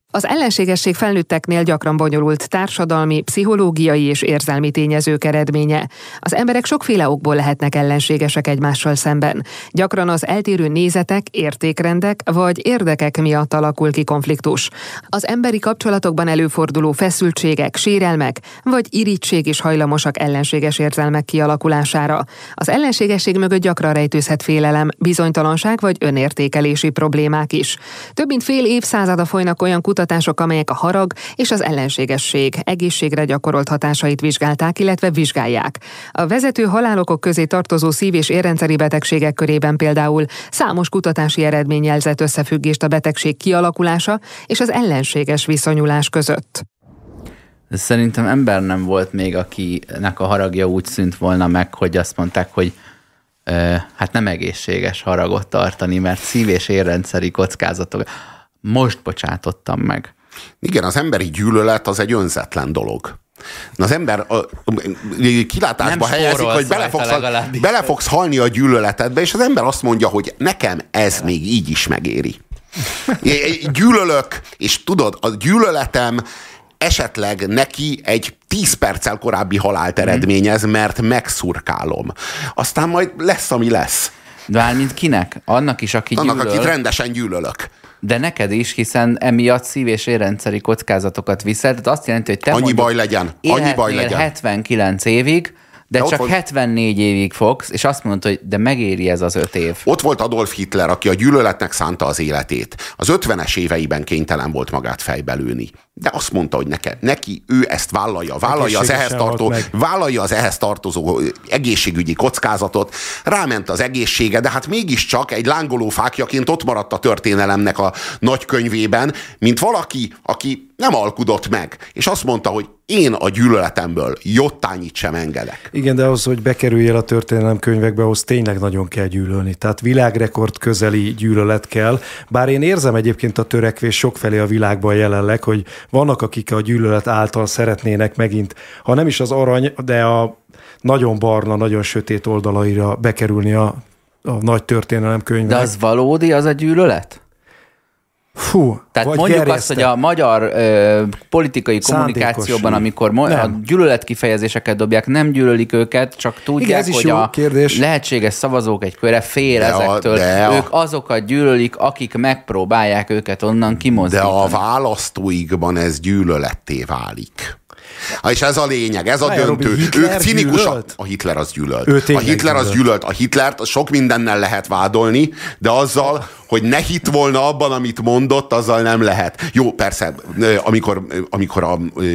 Az ellenségesség felnőtteknél gyakran bonyolult társadalmi, pszichológiai és érzelmi tényezők eredménye. Az emberek sokféle okból lehetnek ellenségesek egymással szemben. Gyakran az eltérő nézetek, értékrendek vagy érdekek miatt alakul ki konfliktus. Az emberi kapcsolatokban előforduló feszültségek, sérelmek vagy irigység is hajlamosak ellenséges érzelmek kialakulására. Az ellenségesség mögött gyakran rejtőzhet félelem, bizonytalanság vagy önértékelési problémák is. Több mint fél évszázada folynak olyan kutatások, amelyek a harag és az ellenségesség egészségre gyakorolt hatásait vizsgálták, illetve vizsgálják. A vezető halálokok közé tartozó szív- és érrendszeri betegségek körében például számos kutatási eredmény jelzett összefüggést a betegség kialakulása és az ellenséges viszonyulás között. Szerintem ember nem volt még, akinek a haragja úgy szűnt volna meg, hogy azt mondták, hogy hát nem egészséges haragot tartani, mert szív- és érrendszeri kockázatok. Most bocsátottam meg. Igen, az emberi gyűlölet az egy önzetlen dolog. Az ember kilátásba helyezik, hogy bele fogsz halni a gyűlöletedbe, és az ember azt mondja, hogy nekem ez még így is megéri. Gyűlölök, és tudod, a gyűlöletem esetleg neki egy 10 perccel korábbi halált eredményez, mert megszurkálom. Aztán majd lesz, ami lesz. De mármint kinek? Annak is, aki gyűlöl. Annak, akit rendesen gyűlölök. De neked is, hiszen emiatt szív- és érrendszeri kockázatokat viszel. Tehát azt jelenti, hogy te annyi baj legyen. 79 évig, de csak 74 évig fogsz, és azt mondod, hogy de megéri ez az 5 év. Ott volt Adolf Hitler, aki a gyűlöletnek szánta az életét. Az 50-es éveiben kénytelen volt magát fejbelőni. De azt mondta, hogy neki ő ezt vállalja az ehhez tartozó egészségügyi kockázatot, ráment az egészsége, de hát mégiscsak egy lángoló fákjaként ott maradt a történelemnek a nagykönyvében, mint valaki, aki nem alkudott meg, és azt mondta, hogy én a gyűlöletemből jottányit sem engedek. Igen, de ahhoz, hogy bekerüljél a történelemkönyvekbe, ahhoz tényleg nagyon kell gyűlölni. Tehát világrekord közeli gyűlölet kell. Bár én érzem egyébként a törekvés sokfelé a világban jelenleg, hogy vannak, akik a gyűlölet által szeretnének megint, ha nem is az arany, de a nagyon barna, nagyon sötét oldalaira bekerülni a nagy történelemkönyvek. De az valódi, az a gyűlölet? Fú, tehát mondjuk gerjeszte. Azt, hogy a magyar politikai kommunikációban, amikor a gyűlölet kifejezéseket dobják, nem gyűlölik őket, csak tudják, igen, hogy a kérdés. Lehetséges szavazók egy köre fél ezektől. Ők azokat gyűlölik, akik megpróbálják őket onnan kimozdítani. De a választóikban ez gyűlöletté válik. És ez a lényeg, ez a döntő. Ők cinikusak. A Hitler az gyűlölt. A Hitlert sok mindennel lehet vádolni, de azzal, hogy ne hitt volna abban, amit mondott, azzal nem lehet. Jó, persze, amikor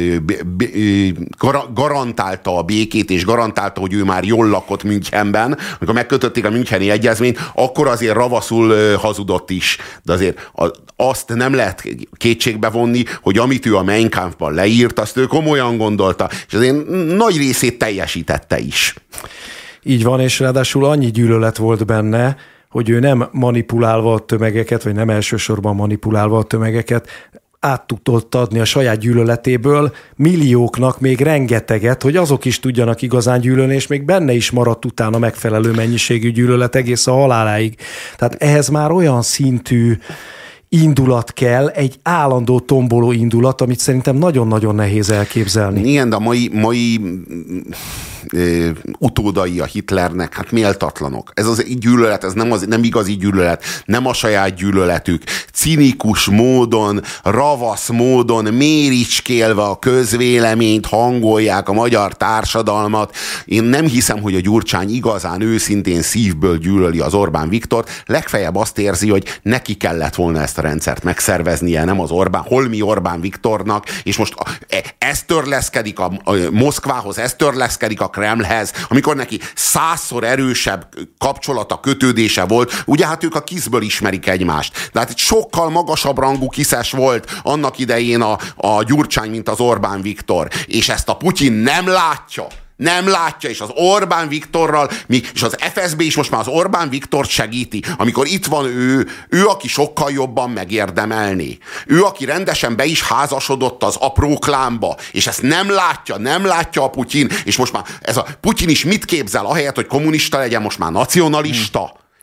garantálta a békét, és garantálta, hogy ő már jól lakott Münchenben, amikor megkötötték a Müncheni egyezményt, akkor azért ravaszul hazudott is. De azért azt nem lehet kétségbe vonni, hogy amit ő a Mein Kampfban leírt, azt ő komolyan gondolta, és azért nagy részét teljesítette is. Így van, és ráadásul annyi gyűlölet volt benne, hogy ő nem manipulálva a tömegeket, vagy nem elsősorban manipulálva a tömegeket, át tudott adni a saját gyűlöletéből millióknak még rengeteget, hogy azok is tudjanak igazán gyűlölni, és még benne is maradt utána megfelelő mennyiségű gyűlölet egész a haláláig. Tehát ehhez már olyan szintű indulat kell, egy állandó tomboló indulat, amit szerintem nagyon-nagyon nehéz elképzelni. Igen, de a mai utódai a Hitlernek, hát méltatlanok. Ez az gyűlölet, ez nem igazi gyűlölet, nem a saját gyűlöletük. Cinikus módon, ravasz módon, méricskélve a közvéleményt hangolják a magyar társadalmat. Én nem hiszem, hogy a Gyurcsány igazán őszintén szívből gyűlöli az Orbán Viktort. Legfeljebb azt érzi, hogy neki kellett volna ezt a rendszert megszerveznie, nem az holmi Orbán Viktornak, és most ez törleszkedik a Moszkvához, ez törleszkedik a Kremlhez, amikor neki 100-szor erősebb kapcsolata, kötődése volt, ugye hát ők a kiszből ismerik egymást. De hát egy sokkal magasabb rangú kiszes volt annak idején a Gyurcsány, mint az Orbán Viktor. És ezt a Putyin nem látja. Nem látja, és az Orbán Viktorral, és az FSB is most már az Orbán Viktort segíti, amikor itt van ő, aki sokkal jobban megérdemelné. Ő, aki rendesen be is házasodott az apró klámba, és ezt nem látja a Putyin, és most már ez a Putyin is mit képzel, ahelyett, hogy kommunista legyen, most már nacionalista.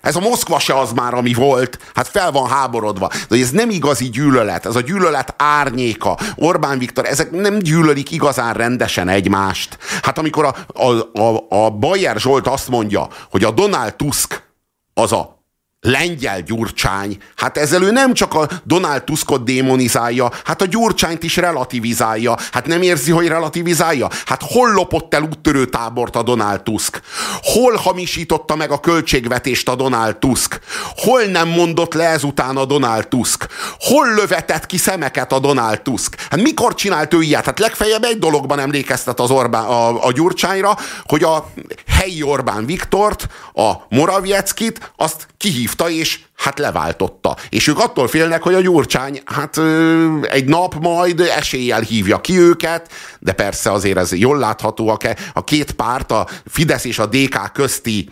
Ez a Moszkva se az már, ami volt. Hát fel van háborodva. De ez nem igazi gyűlölet. Ez a gyűlölet árnyéka. Orbán Viktor, ezek nem gyűlölik igazán rendesen egymást. Hát amikor a Bayer Zsolt azt mondja, hogy a Donald Tusk az a lengyel Gyurcsány, hát ezzel ő nem csak a Donald Tuskot démonizálja, hát a Gyurcsányt is relativizálja. Hát nem érzi, hogy relativizálja? Hát hol lopott el úttörő tábort a Donald Tusk? Hol hamisította meg a költségvetést a Donald Tusk? Hol nem mondott le ezután a Donald Tusk? Hol lövetett ki szemeket a Donald Tusk? Hát mikor csinált ő ilyet? Hát legfeljebb egy dologban emlékeztet az a Gyurcsányra, hogy a helyi Orbán Viktort, a Moravieckit, azt kihívta, és hát leváltotta. És ők attól félnek, hogy a Gyurcsány hát egy nap majd eséllyel hívja ki őket, de persze azért ez jól látható, a két párt, a Fidesz és a DK közti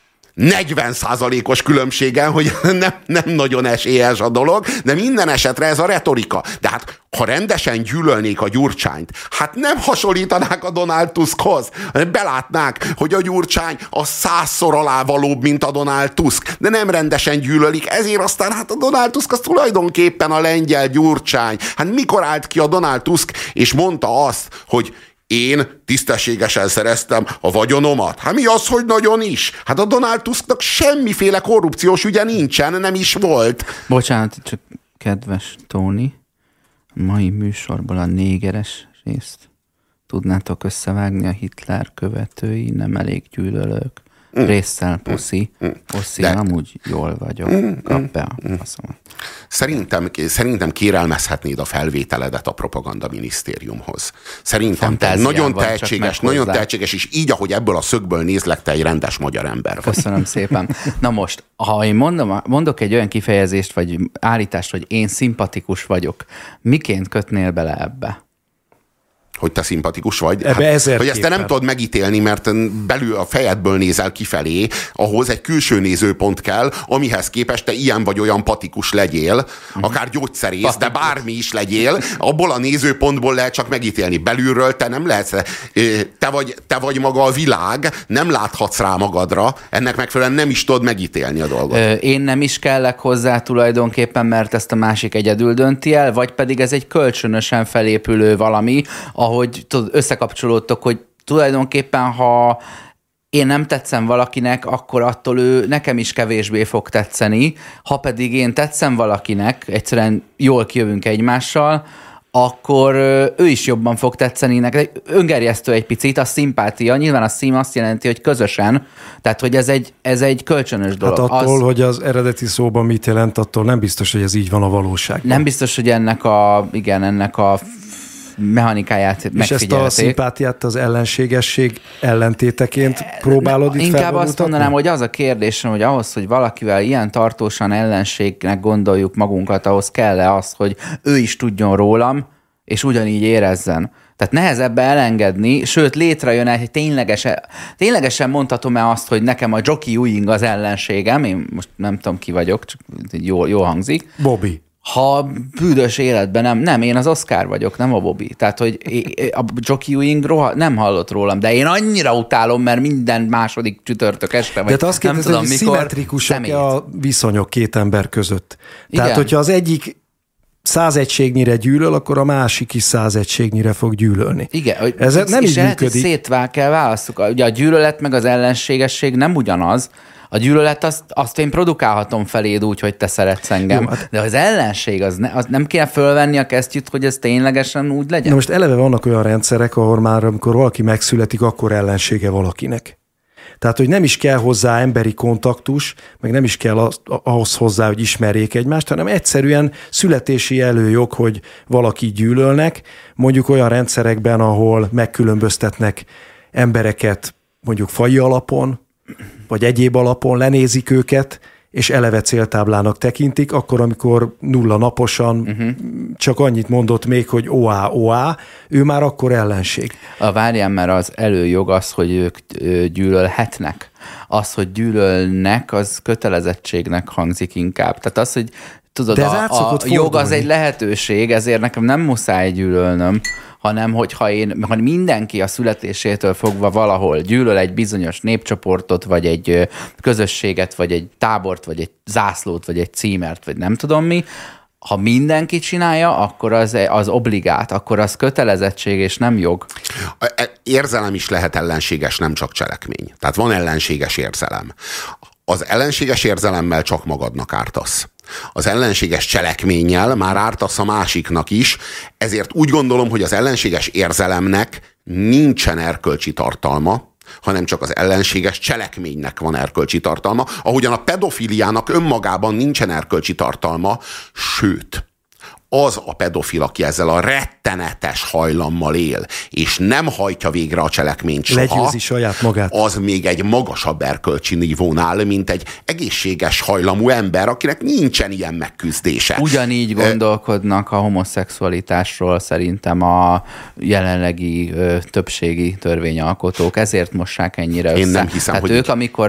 40%-os különbségen, hogy nem nagyon esélyes a dolog, de minden esetre ez a retorika. De hát, ha rendesen gyűlölnék a Gyurcsányt, hát nem hasonlítanák a Donald Tuskhoz. Belátnák, hogy a Gyurcsány a 100-szor alávalóbb, mint a Donald Tusk. De nem rendesen gyűlölik, ezért aztán hát a Donald Tusk az tulajdonképpen a lengyel Gyurcsány. Hát mikor állt ki a Donald Tusk, és mondta azt, hogy én tisztességesen szereztem a vagyonomat? Hát mi az, hogy nagyon is? Hát a Donald Tusknak semmiféle korrupciós ügye nincsen, nem is volt. Bocsánat, csak kedves Tóni, a mai műsorból a négeres részt tudnátok összevágni, a Hitler követői nem elég gyűlölők. Résszel puszi. Puszi, amúgy jól vagyok. Kap be a faszomat. Szerintem kérelmezhetnéd a felvételedet a propaganda minisztériumhoz. Szerintem te nagyon tehetséges, és így, ahogy ebből a szögből nézlek, te egy rendes magyar ember vagy. Köszönöm szépen. Na most, ha én mondok egy olyan kifejezést, vagy állítást, hogy én szimpatikus vagyok, miként kötnél bele ebbe? Hogy te szimpatikus vagy. Hát, hogy ezt te nem tudod megítélni, mert belül a fejedből nézel kifelé, ahhoz egy külső nézőpont kell, amihez képest te ilyen vagy olyan patikus legyél, akár gyógyszerész, patikus, de bármi is legyél, abból a nézőpontból lehet csak megítélni. Belülről te nem lehetsz, te vagy maga a világ, nem láthatsz rá magadra, ennek megfelelően nem is tudod megítélni a dolgot. Én nem is kellek hozzá tulajdonképpen, mert ezt a másik egyedül dönti el, vagy pedig ez egy kölcsönösen felépülő valami, ahogy összekapcsolódtok, hogy tulajdonképpen, ha én nem tetszem valakinek, akkor attól ő nekem is kevésbé fog tetszeni, ha pedig én tetszem valakinek, egyszerűen jól kijövünk egymással, akkor ő is jobban fog tetszeni neked. Öngerjesztő egy picit, a szimpátia, nyilván a szím azt jelenti, hogy közösen, tehát hogy ez egy kölcsönös dolog. Hát attól, hogy az eredeti szóban mit jelent, attól nem biztos, hogy ez így van a valóságban. Nem biztos, hogy ennek a mechanikáját megfigyelték. És ezt a szimpátiát az ellenségesség ellentéteként próbálod itt inkább azt mondanám, hogy az a kérdésem, hogy ahhoz, hogy valakivel ilyen tartósan ellenségnek gondoljuk magunkat, ahhoz kell-e az, hogy ő is tudjon rólam, és ugyanígy érezzen. Tehát nehezebb elengedni, sőt létrejön egy ténylegesen mondhatom-e azt, hogy nekem a Jockey Ewing az ellenségem, én most nem tudom ki vagyok, csak jó hangzik. Bobby. Ha büdös életben nem, én az Oscar vagyok, nem a Bobby. Tehát, hogy a Jockey Ewing nem hallott rólam, de én annyira utálom, mert minden második csütörtök este, vagy de azt nem tudom, hogy mikor szimmetrikusak a viszonyok két ember között. Tehát, igen, hogyha az egyik 100 egységnyire gyűlöl, akkor a másik is 100 egységnyire fog gyűlölni. Igen, ez nem így működik. Kell választjuk. Ugye a gyűlölet meg az ellenségesség nem ugyanaz. A gyűlölet azt én produkálhatom feléd úgy, hogy te szeretsz engem. Jó, hát de az ellenség, az nem kéne fölvenni a kesztyűt, hogy ez ténylegesen úgy legyen? Na most eleve vannak olyan rendszerek, ahol már amikor valaki megszületik, akkor ellensége valakinek. Tehát, hogy nem is kell hozzá emberi kontaktus, meg nem is kell ahhoz hozzá, hogy ismerjék egymást, hanem egyszerűen születési előjog, hogy valaki gyűlölnek, mondjuk olyan rendszerekben, ahol megkülönböztetnek embereket mondjuk faji alapon, vagy egyéb alapon, lenézik őket, és eleve céltáblának tekintik, akkor, amikor nulla naposan csak annyit mondott még, hogy oá, ő már akkor ellenség. Várjál, mert az előjog az, hogy ők gyűlölhetnek. Az, hogy gyűlölnek, az kötelezettségnek hangzik inkább. Tehát az, hogy tudod, a jog az egy lehetőség, ezért nekem nem muszáj gyűlölnöm, hanem hogyha ha mindenki a születésétől fogva valahol gyűlöl egy bizonyos népcsoportot, vagy egy közösséget, vagy egy tábort, vagy egy zászlót, vagy egy címert, vagy nem tudom mi, ha mindenki csinálja, akkor az obligát, akkor az kötelezettség és nem jog. Érzelem is lehet ellenséges, nem csak cselekmény. Tehát van ellenséges érzelem. Az ellenséges érzelemmel csak magadnak ártasz. Az ellenséges cselekménnyel már ártasz a másiknak is, ezért úgy gondolom, hogy az ellenséges érzelemnek nincsen erkölcsi tartalma, hanem csak az ellenséges cselekménynek van erkölcsi tartalma, ahogyan a pedofiliának önmagában nincsen erkölcsi tartalma, sőt, az a pedofil, aki ezzel a rettenetes hajlammal él, és nem hajtja végre a cselekményt soha, legyőzi saját magát, az még egy magasabb erkölcsi nívónál, mint egy egészséges hajlamú ember, akinek nincsen ilyen megküzdése. Ugyanígy gondolkodnak a homoszexualitásról szerintem a jelenlegi többségi törvényalkotók, ezért mossák ennyire össze. Én nem hiszem, hogy ők, amikor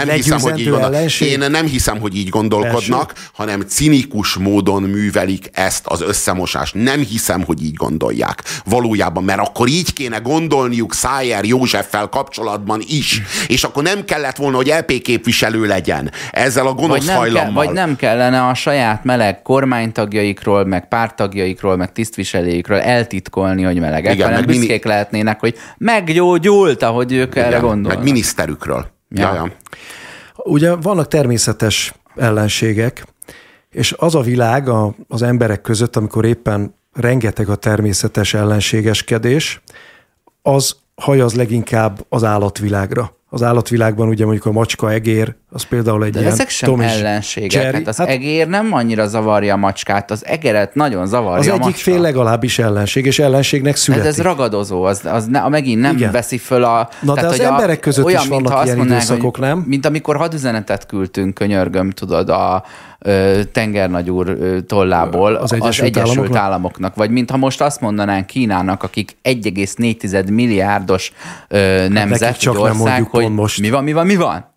én nem hiszem, hogy így gondolkodnak, hanem cinikus módon művelik ezt az összemosást. Nem hiszem, hogy így gondolják. Valójában, mert akkor így kéne gondolniuk Szájer Józseffel kapcsolatban is. És akkor nem kellett volna, hogy LP képviselő legyen ezzel a gonosz hajlammal. Vagy nem kellene a saját meleg kormánytagjaikról, meg párttagjaikról, meg tisztviselőikről eltitkolni, hogy melegek, igen, hanem büszkék lehetnének, hogy meggyógyult, ahogy ők erre gondolnak. Meg miniszterükről. Ja. Ugye vannak természetes ellenségek, és az a világ az emberek között, amikor éppen rengeteg a természetes ellenségeskedés, az hajaz leginkább az állatvilágra. Az állatvilágban ugye mondjuk a macska, egér, az például egy de ilyen... De ezek sem ellenségek. Hát az egér nem annyira zavarja a macskát, az egeret nagyon zavarja az a macska. egyik fél legalábbis ellenség, és ellenségnek születik. Ez ragadozó, megint nem igen. veszi föl a... Na tehát, de az emberek között olyan, is vannak ilyen időszakok, nem? Mint amikor hadüzenetet küldtünk, könyörgöm, tudod, a tengernagy úr tollából az Egyesült Államoknak. Vagy mintha most azt mondanánk Kínának, akik 1,4 milliárdos nemzet, egy ország, hogy most. Mi van?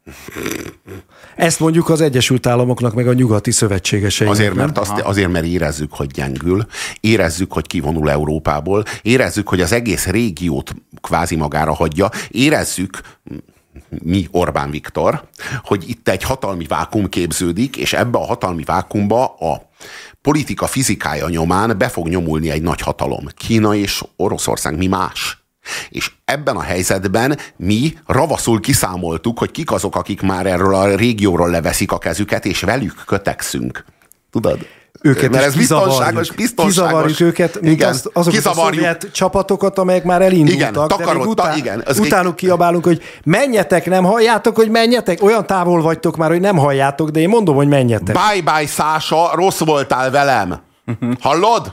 Ezt mondjuk az Egyesült Államoknak, meg a nyugati szövetségeseinek. Azért, mert érezzük, hogy gyengül, érezzük, hogy kivonul Európából, érezzük, hogy az egész régiót kvázi magára hagyja, érezzük, mi Orbán Viktor, hogy itt egy hatalmi vákum képződik, és ebbe a hatalmi vákumba a politika fizikája nyomán be fog nyomulni egy nagy hatalom. Kína és Oroszország, mi más? És ebben a helyzetben mi ravaszul kiszámoltuk, hogy kik azok, akik már erről a régióról leveszik a kezüket, és velük kötekszünk. Tudod? Őket mert ez biztonságos. Kizavarjuk őket, mint azokat a szovjet csapatokat, amelyek már elindultak, utánuk kiabálunk, hogy menjetek, nem halljátok, hogy menjetek? Olyan távol vagytok már, hogy nem halljátok, de én mondom, hogy menjetek. Bye-bye, Szása, rossz voltál velem. Hallod?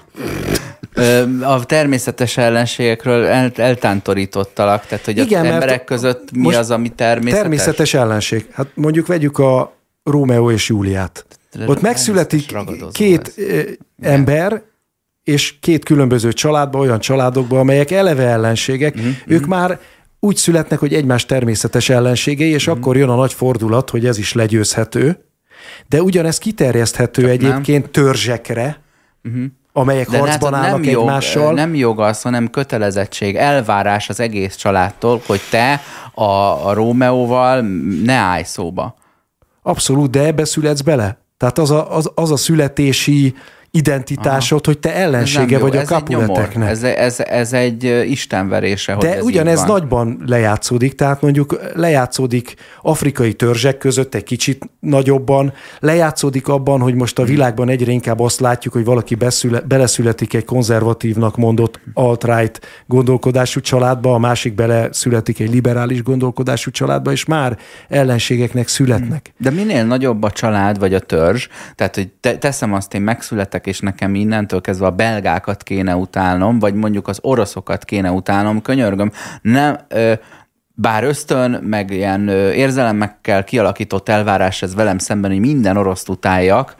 A természetes ellenségekről eltántorítottalak, tehát hogy igen, az emberek között mi az, ami természetes? Természetes ellenség. Hát mondjuk vegyük a Rómeó és Júliát. Ott megszületik két ember, és két különböző családban, olyan családokban, amelyek eleve ellenségek, ők már úgy születnek, hogy egymás természetes ellenségei, és akkor jön a nagy fordulat, hogy ez is legyőzhető, de ugyanez kiterjeszthető egyébként törzsekre, amelyek harcban állnak egymással. Nem jog az, hanem kötelezettség, elvárás az egész családtól, hogy te a Rómeóval ne állj szóba. Abszolút, de ebbe születsz bele. Tehát az a születési identitásod, hogy te ellensége vagy a Capuleteknek. Ez egy istenverése. De hogy ugyanez nagyban lejátszódik, tehát mondjuk lejátszódik afrikai törzsek között egy kicsit nagyobban, lejátszódik abban, hogy most a világban egyre inkább azt látjuk, hogy valaki beleszületik egy konzervatívnak mondott alt-right gondolkodású családba, a másik beleszületik egy liberális gondolkodású családba, és már ellenségeknek születnek. De minél nagyobb a család vagy a törzs, tehát hogy teszem azt, én megszületek, és nekem innentől kezdve a belgákat kéne utálnom, vagy mondjuk az oroszokat kéne utálnom, könyörgöm, nem, bár ösztön, meg ilyen érzelemmekkel kialakított elvárás ez velem szemben, hogy minden oroszt utáljak,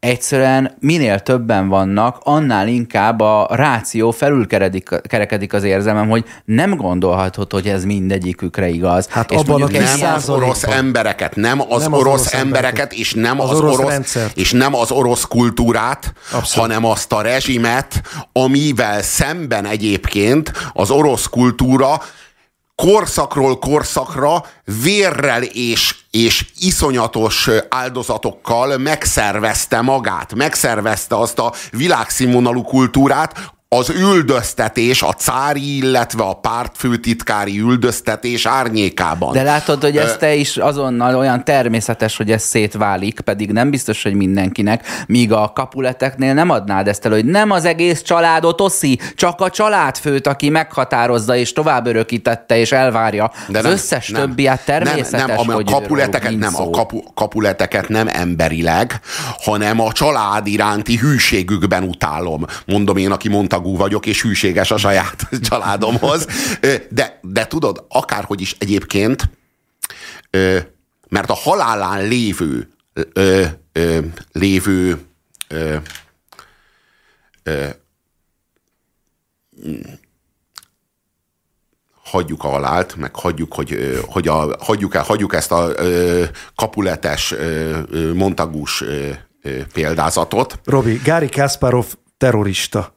egyszerűen minél többen vannak, annál inkább a ráció felülkerekedik az érzelmem, hogy nem gondolhatod, hogy ez mindegyikükre igaz. Hát és abban nem az orosz embereket, nem az orosz embereket, és nem az orosz kultúrát, hanem azt a rezsimet, amivel szemben egyébként az orosz kultúra korszakról korszakra vérrel és iszonyatos áldozatokkal megszervezte magát, megszervezte azt a világszínvonalú kultúrát, az üldöztetés, a cári, illetve a pártfőtitkári üldöztetés árnyékában. De látod, hogy ez te is azonnal olyan természetes, hogy ez szétválik, pedig nem biztos, hogy mindenkinek, míg a Capuleteknél nem adnád ezt el, hogy nem az egész családot oszi, csak a családfőt, aki meghatározza és tovább örökítette és elvárja. De az összes többiát természetes, hogy Capuleteket nem emberileg, hanem a család iránti hűségükben utálom. Mondom én, aki Montagu vagyok, és hűséges a saját családomhoz. De tudod, akárhogy is egyébként, mert a halálán lévő hagyjuk a halált, meg hagyjuk ezt a Capuletes, Montagus példázatot. Robi, Garry Kasparov terrorista.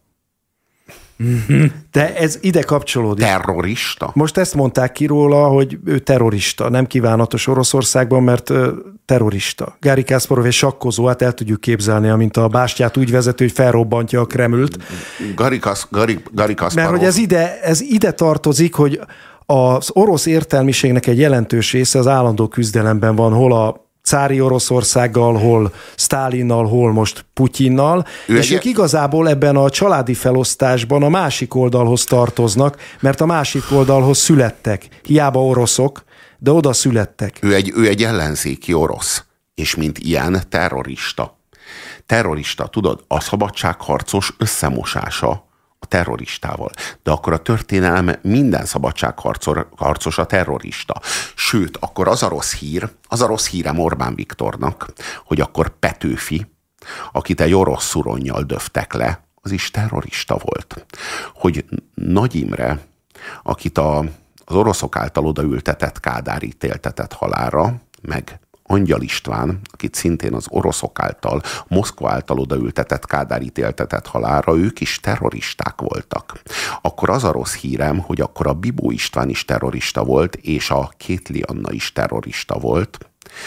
De ez ide kapcsolódik. Terrorista? Most ezt mondták ki róla, hogy ő terrorista, nem kívánatos Oroszországban, mert terrorista. Garry Kasparov egy sakkozó, hát el tudjuk képzelni, amint a bástyát úgy vezető, hogy felrobbantja a Kremlt. Garry Kasparov. Mert hogy ez ide tartozik, hogy az orosz értelmiségnek egy jelentős része az állandó küzdelemben van, hol a cári Oroszországgal, hol Sztálinnal, hol most Putyinnal, és ők igazából ebben a családi felosztásban a másik oldalhoz tartoznak, mert a másik oldalhoz születtek. Hiába oroszok, de oda születtek. Ő egy ellenzéki orosz, és mint ilyen terrorista. Terrorista, tudod, a szabadságharcos összemosása a terroristával. De akkor a történelem minden szabadságharcos a terrorista. Sőt, akkor az a rossz hírem Orbán Viktornak, hogy akkor Petőfi, akit egy orosz szuronnyal döftek le, az is terrorista volt. Hogy Nagy Imre, akit az oroszok által odaültetett Kádár ítéltetett halálra, meg Angyal István, akit szintén az oroszok által, Moszkva által odaültetett Kádár ítéltetett halálra, ők is terroristák voltak. Akkor az a rossz hírem, hogy akkor a Bibó István is terrorista volt, és a Kétli Anna is terrorista volt.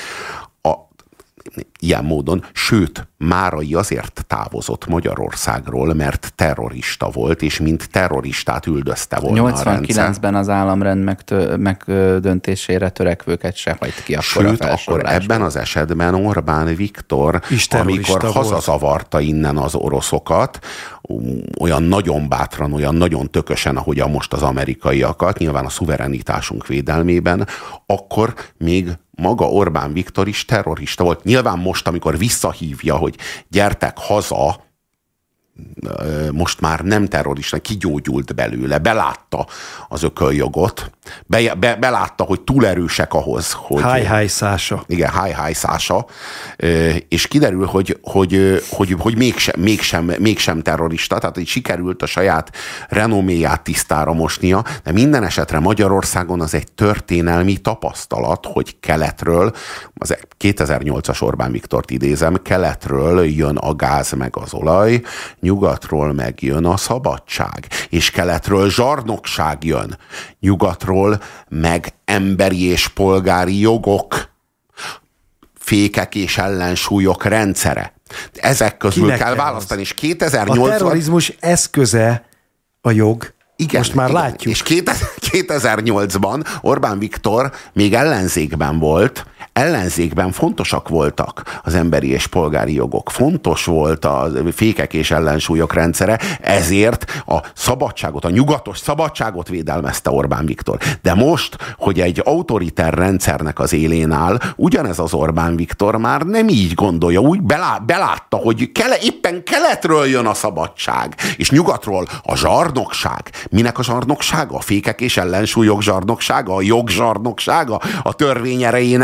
Ilyen módon, sőt, Márai azért távozott Magyarországról, mert terrorista volt, és mint terroristát üldözte volna 89-ben az államrend megdöntésére törekvőket se hajt ki akkor a felsorolásból. Akkor ebben az esetben Orbán Viktor, amikor hazazavarta innen az oroszokat, olyan nagyon bátran, olyan nagyon tökösen, ahogyan most az amerikaiakat, nyilván a szuverenitásunk védelmében, akkor még maga Orbán Viktor is terrorista volt. Nyilván most, amikor visszahívja, hogy gyertek haza, most már nem terrorista, kigyógyult belőle, belátta az ököljogot, belátta, hogy túl erősek ahhoz, hogy... Hájhájszása. Igen, hájhájszása, és kiderül, hogy mégsem terrorista, tehát hogy sikerült a saját renoméját tisztára mosnia, de minden esetre Magyarországon az egy történelmi tapasztalat, hogy keletről, az 2008-as Orbán Viktort idézem, keletről jön a gáz meg az olaj, nyugatról megjön a szabadság, és keletről zsarnokság jön, nyugatról meg emberi és polgári jogok, fékek és ellensúlyok rendszere. Ezek közül kinek kell választani, és 2008-ban... A terrorizmus eszköze a jog. Igen, most már látjuk. És 2008-ban Orbán Viktor még ellenzékben volt, ellenzékben fontosak voltak az emberi és polgári jogok, fontos volt a fékek és ellensúlyok rendszere, ezért a szabadságot, a nyugatos szabadságot védelmezte Orbán Viktor. De most, hogy egy autoriter rendszernek az élén áll, ugyanez az Orbán Viktor már nem így gondolja, úgy belátta, hogy éppen keletről jön a szabadság, és nyugatról a zsarnokság. Minek a zsarnoksága? A fékek és ellensúlyok zsarnoksága? A jog zsarnoksága? A törvény erejének, a demokrácia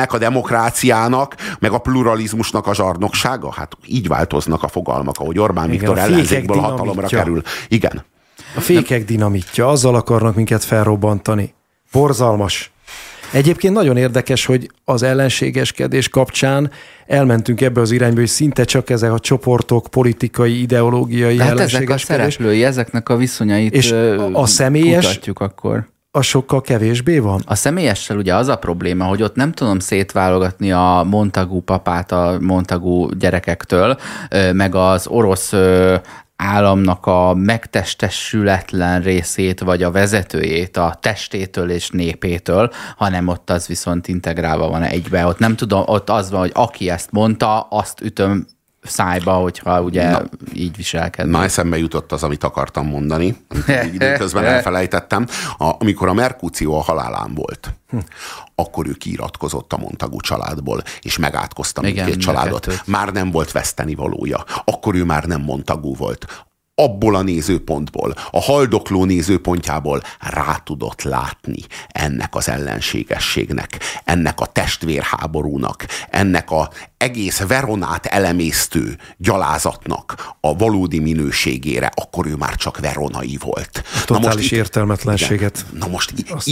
demokráciának, meg a pluralizmusnak a zsarnoksága? Hát így változnak a fogalmak, ahogy Orbán Viktor ellenzékből hatalomra kerül. Igen. A fékek dinamitja, azzal akarnak minket felrobbantani. Borzalmas. Egyébként nagyon érdekes, hogy az ellenségeskedés kapcsán elmentünk ebbe az irányba, hogy szinte csak ezek a csoportok, politikai, ideológiai ellenségeskedés. Ezek a szereplői, ezeknek a viszonyait és a személyes, kutatjuk akkor. A sokkal kevésbé van? A személyessel ugye az a probléma, hogy ott nem tudom szétválogatni a Montagu papát a Montagu gyerekektől, meg az orosz államnak a megtestesületlen részét, vagy a vezetőjét a testétől és népétől, hanem ott az viszont integrálva van egybe. Ott nem tudom, ott az van, hogy aki ezt mondta, azt ütöm szájba, hogyha ugye így viselkedni. Na, eszembe jutott az, amit akartam mondani, időközben elfelejtettem. Amikor a Mercutio a halálán volt, akkor ő kiiratkozott a Montagu családból, és megátkozta mindkét családot. Már nem volt vesztenivalója. Akkor ő már nem Montagu volt. Abból a nézőpontból, a haldokló nézőpontjából rá tudott látni ennek az ellenségességnek, ennek a testvérháborúnak, ennek az egész Veronát elemésztő gyalázatnak a valódi minőségére, akkor ő már csak veronai volt. A totális értelmetlenséget. Na most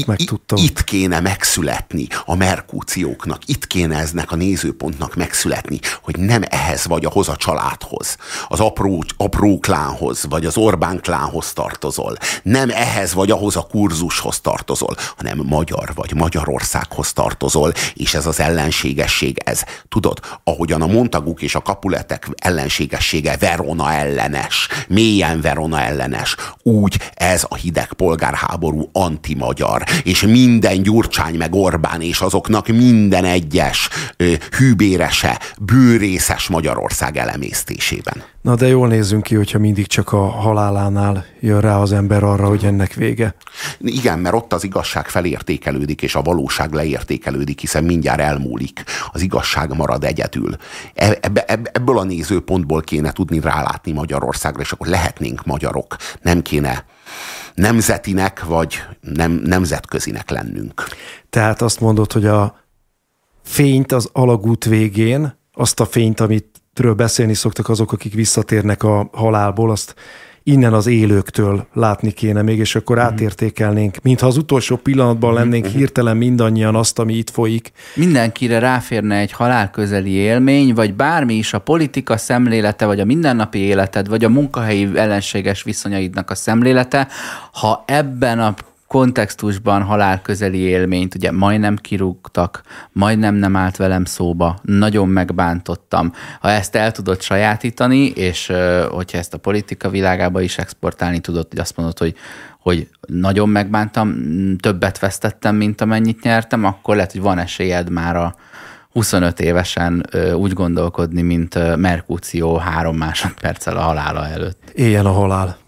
itt kéne megszületni a Mercucióknak, itt kéne eznek a nézőpontnak megszületni, hogy nem ehhez vagy ahhoz a családhoz, az apró klánhoz, vagy az Orbán klánhoz tartozol. Nem ehhez vagy ahhoz a kurzushoz tartozol, hanem magyar vagy Magyarországhoz tartozol, és ez az ellenségesség, ez, tudod, ahogyan a Montaguk és a Capuletek ellenségessége Verona ellenes, mélyen Verona ellenes, úgy ez a hideg polgárháború antimagyar, és minden Gyurcsány meg Orbán és azoknak minden egyes hűbérese, bőrészes Magyarország elemésztésében. Na de jól nézzünk ki, hogyha mindig csak a halálánál jön rá az ember arra, hogy ennek vége. Igen, mert ott az igazság felértékelődik, és a valóság leértékelődik, hiszen mindjárt elmúlik. Az igazság marad egyedül. Ebből a nézőpontból kéne tudni rálátni Magyarországra, és akkor lehetnénk magyarok. Nem kéne nemzetinek, vagy nemzetközinek lennünk. Tehát azt mondod, hogy a fényt az alagút végén, azt a fényt, amitről beszélni szoktak azok, akik visszatérnek a halálból, azt innen az élőktől látni kéne még, és akkor átértékelnénk, mintha az utolsó pillanatban lennénk hirtelen mindannyian azt, ami itt folyik. Mindenkire ráférne egy halálközeli élmény, vagy bármi is a politika szemlélete, vagy a mindennapi életed, vagy a munkahelyi ellenséges viszonyaidnak a szemlélete, ha ebben a kontextusban halálközeli élményt, ugye majdnem kirúgtak, majdnem nem állt velem szóba, nagyon megbántottam. Ha ezt el tudod sajátítani, és hogyha ezt a politika világába is exportálni tudod, hogy azt mondod, hogy nagyon megbántam, többet vesztettem, mint amennyit nyertem, akkor lehet, hogy van esélyed már a 25 évesen úgy gondolkodni, mint Mercutio 3 másodperccel a halála előtt. Éljen a halál!